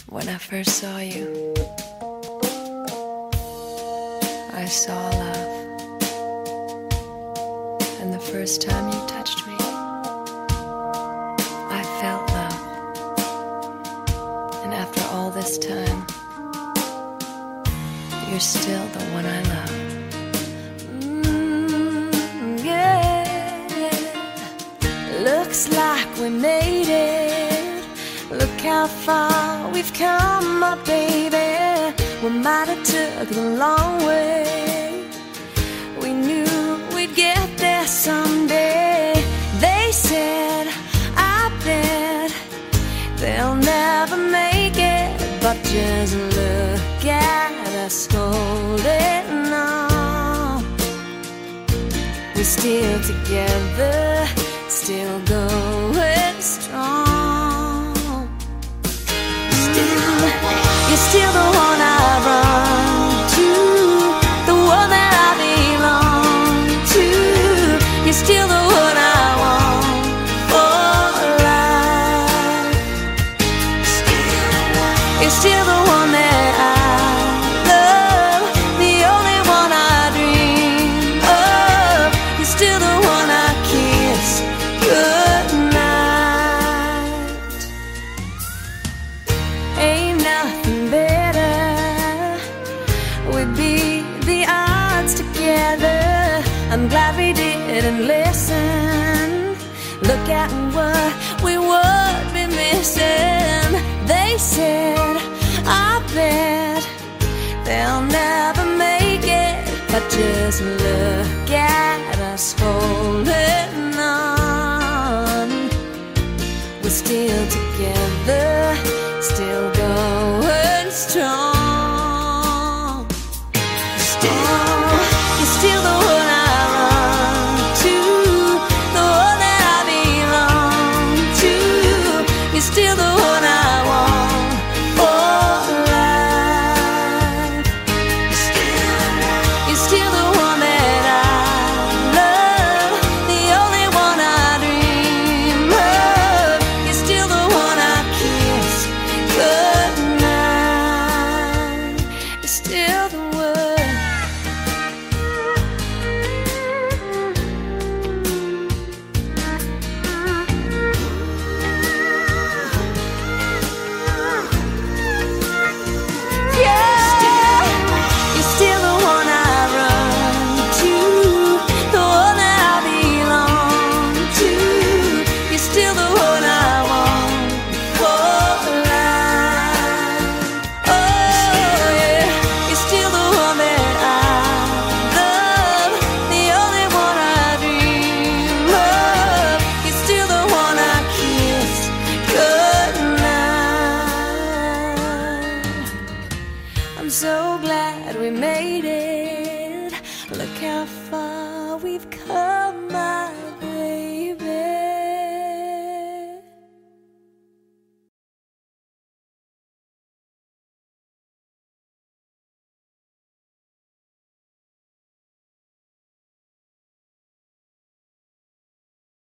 When I first saw you, I saw love. And the first time you touched me, I felt love. And after all this time, you're still the one I love. Yeah. Looks like we made it. Look how far we've come, my baby. We might have took the long way. We knew we'd get there someday. They said, I bet they'll never make it. But just look at us holding on. We're still together, still going strong. You're still the one I run to, the one that I belong to. You're still the one I want for life. You're still the one that I love, the only one I dream of. You're still the one I kiss goodnight. Ain't nothing better. We'd beat the odds together. I'm glad we didn't listen. Look at what we would be missing. They said, I bet they'll never make it. But just look at us holding on. We're still together, still going strong. You're still the one I run to, the one that I belong to. You're still the one I want for life. You're still the one that I love, the only one I dream of. You're still the one I kiss goodnight. You're still the one. I'm so glad we made it. Look how far we've come.